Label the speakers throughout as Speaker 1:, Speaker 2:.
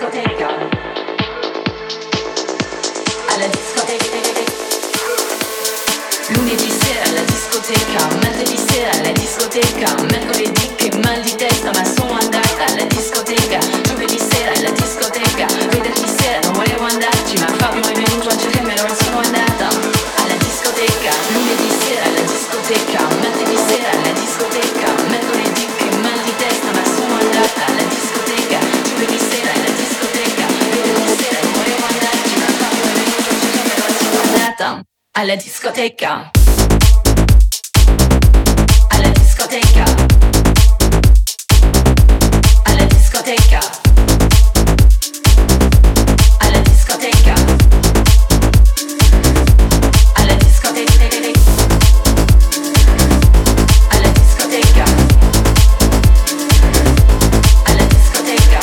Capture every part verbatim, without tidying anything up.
Speaker 1: discoteca, alla discoteca. Lunedì sera alla discoteca, martedì sera alla discoteca, mercoledì che mal di testa ma sono andata alla discoteca, giovedì sera alla discoteca, venerdì sera non volevo andarci ma Fabio è venuto a cercarmi allora sono andata alla discoteca, lunedì sera alla discoteca, martedì sera alla discoteca, mercoledì che mal di testa ma sono andata alla discoteca, giovedì sera alla discoteca, venerdì sera non volevo andarci ma Fabio è venuto a cercarmi allora sono andata alla discoteca, alla discoteca, alla discoteca, alla discoteca, alla discoteca, alla discoteca, alla discoteca, alla discoteca.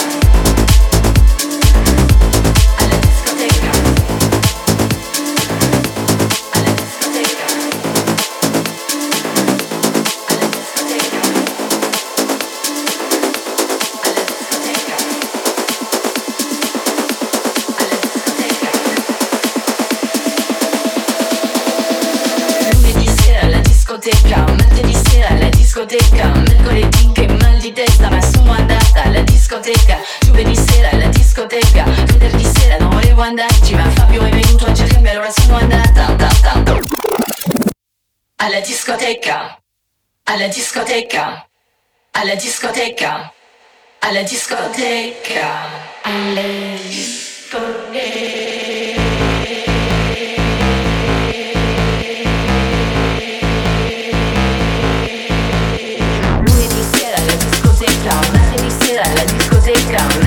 Speaker 1: Martedì sera alla discoteca, mercoledì che mal di testa ma sono andata alla discoteca, giovedì sera alla discoteca, venerdì sera non volevo andarci ma Fabio è venuto a cercarmi allora sono andata alla discoteca, alla discoteca, alla discoteca, alla discoteca, alla discoteca. Martedì sera alla discoteca,